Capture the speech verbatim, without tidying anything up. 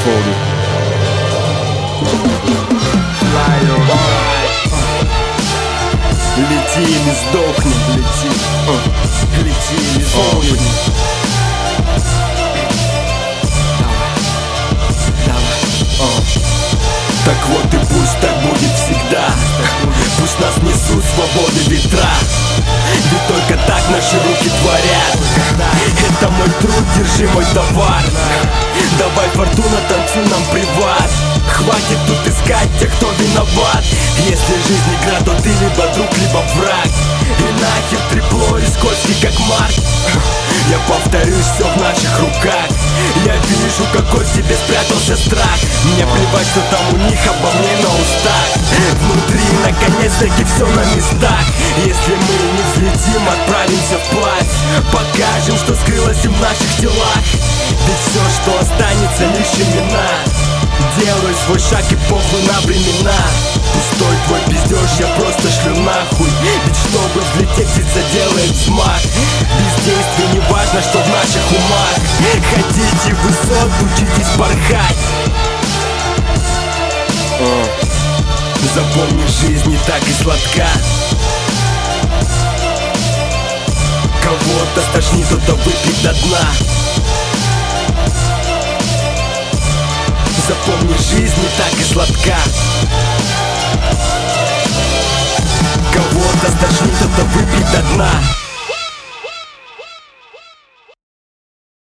Foldy. Лети или сдохни, лети, uh. лети или сдохни. Так вот и пусть так будет всегда. Пусть нас несут свободы ветра. Ведь только так наши руки творят. Это мой труд, держи мой товар. Давай, фортуна, танцуй нам приват. Хватит тут искать тех, кто виноват. Если жизнь игра, то ты либо друг, либо враг. И нахер трепло и скользкий, как Марк. Я повторюсь, все в наших руках. Я вижу, какой в тебе спрятался страх. Мне плевать, что там у них обо мне на устах. Внутри, наконец-таки, все на местах. Если мы не взлетим, отправимся вплавь. Покажем, что скрылось и в наших телах. Ведь все, что останется, лишь имена. Делай свой шаг и похуй на времена. Пустой твой пиздеж, я просто шлю нахуй. Ведь чтобы взлететь, птица делает взмах. Бездействие, не важно, что в наших умах. Хотите высот, учитесь порхать. uh. Запомни, жизнь не так и сладка. Кого-то стошнит, кто-то выпьет до дна. Запомни, жизнь не так и сладка. Кого-то стошнит, кто-то выпьет до дна.